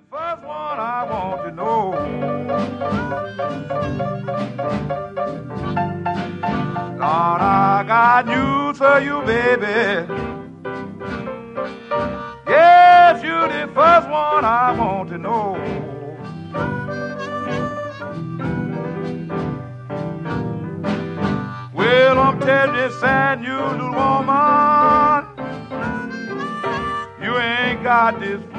first one I want to know. Lord, I got news for you, baby. Yes, you're the first one I want to know. Well, I'm telling you, sad you little woman, you ain't got this